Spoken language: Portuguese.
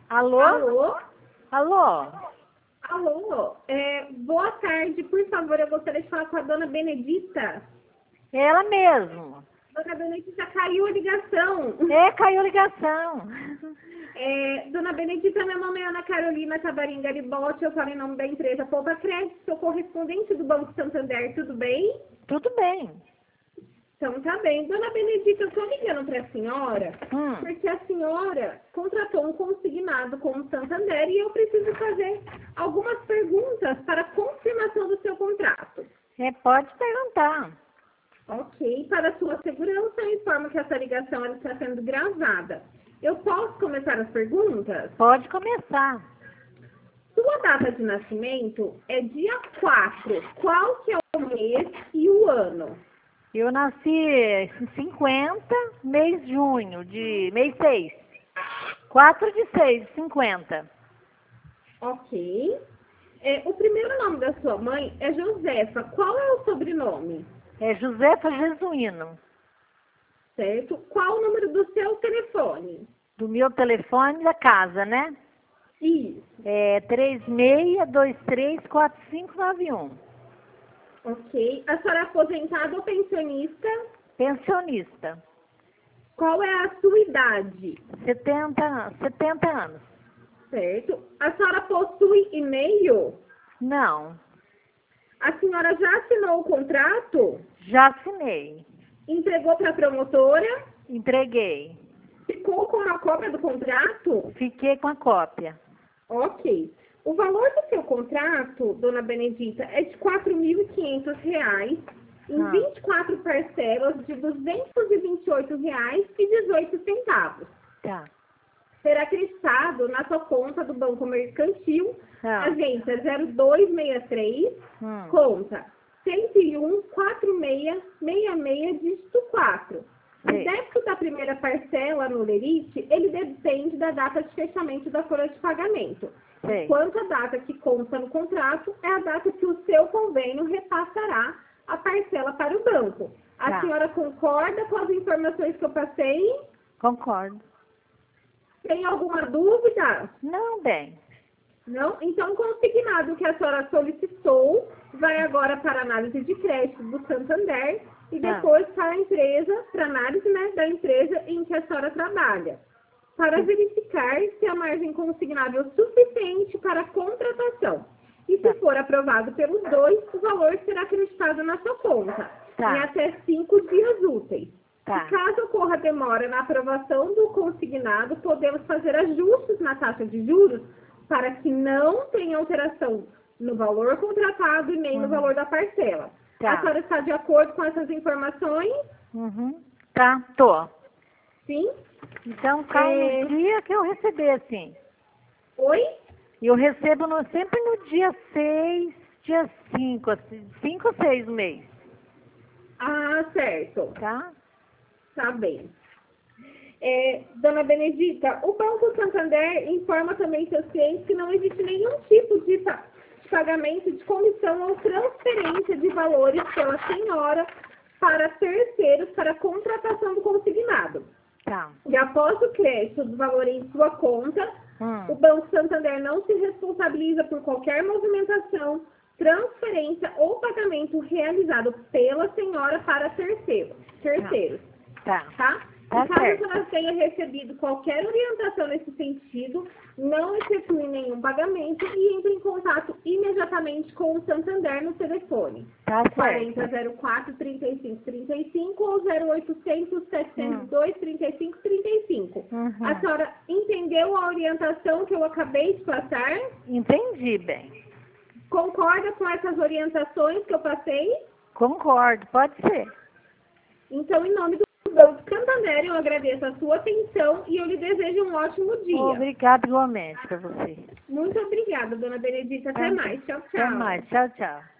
Alô? Alô? Alô? Alô? Boa tarde, por favor, eu gostaria de falar com a dona Benedita. Ela mesmo. Dona Benedita, caiu a ligação. Caiu a ligação. Dona Benedita, meu nome é Ana Carolina Cabarim Garibotti, eu falo em nome da empresa Poupa Crédito, sou correspondente do Banco Santander, tudo bem? Tudo bem. Então tá bem. Dona Benedita, eu estou ligando para a senhora, porque a senhora contratou um consignado com o Santander e eu preciso fazer algumas perguntas para confirmação do seu contrato. Pode perguntar. Ok. Para sua segurança, eu informo que essa ligação ela está sendo gravada. Eu posso começar as perguntas? Pode começar. Sua data de nascimento é dia 4. Qual que é o mês e o ano? Eu nasci em 50, mês de junho, mês 6. 4 de 6, 50. Ok. O primeiro nome da sua mãe é Josefa. Qual é o sobrenome? É Josefa Jesuíno. Certo. Qual o número do seu telefone? Do meu telefone da casa, né? Isso. É 36234591. Ok. A senhora é aposentada ou pensionista? Pensionista. Qual é a sua idade? 70 anos. Certo. A senhora possui e-mail? Não. A senhora já assinou o contrato? Já assinei. Entregou para a promotora? Entreguei. Ficou com uma cópia do contrato? Fiquei com a cópia. Ok. O valor do seu contrato, dona Benedita, é de R$ 4.500 em 24 parcelas de R$ 228,18. Tá. Será creditado na sua conta do Banco Mercantil, Tá. agência 0263, conta 101-4666, dígito 4. O Sim. débito da primeira parcela no Lerite, ele depende da data de fechamento da folha de pagamento. Sim. Enquanto a data que consta no contrato é a data que o seu convênio repassará a parcela para o banco. A Tá. senhora concorda com as informações que eu passei? Concordo. Tem alguma dúvida? Não, bem. Não? Então, o consignado que a senhora solicitou vai agora para a análise de crédito do Santander e depois para a empresa, para a análise, né, da empresa em que a senhora trabalha, para verificar se a margem consignável é suficiente para a contratação. E se for aprovado pelos dois, o valor será acreditado na sua conta em até 5 dias úteis. Tá. E caso ocorra demora na aprovação do consignado, podemos fazer ajustes na taxa de juros para que não tenha alteração no valor contratado e nem no valor da parcela. Tá. A senhora está de acordo com essas informações? Tá, tô. Sim? Então, no dia que eu receber, assim. Oi? Eu recebo sempre no dia 6, dia 5, assim, 5 ou 6 do mês. Ah, certo. Tá? Tá bem. Dona Benedita, o Banco Santander informa também seus clientes que não existe nenhum tipo de pagamento de comissão ou transferência de valores pela senhora para terceiros para a contratação do consignado. Tá. E após o crédito do valor em sua conta, o Banco Santander não se responsabiliza por qualquer movimentação, transferência ou pagamento realizado pela senhora para terceiros. Tá. E caso a senhora tenha recebido qualquer orientação nesse sentido, não efetue nenhum pagamento e entre em contato imediatamente com o Santander no telefone. Tá certo. 4004-3535 ou 0800-702-3535. A senhora entendeu a orientação que eu acabei de passar? Entendi bem. Concorda com essas orientações que eu passei? Concordo, pode ser. Então, em nome do Banco Santander, eu agradeço a sua atenção e eu lhe desejo um ótimo dia. Obrigada igualmente para você. Muito obrigada, dona Benedita. Até mais. Tchau, tchau. Até mais. Tchau, tchau.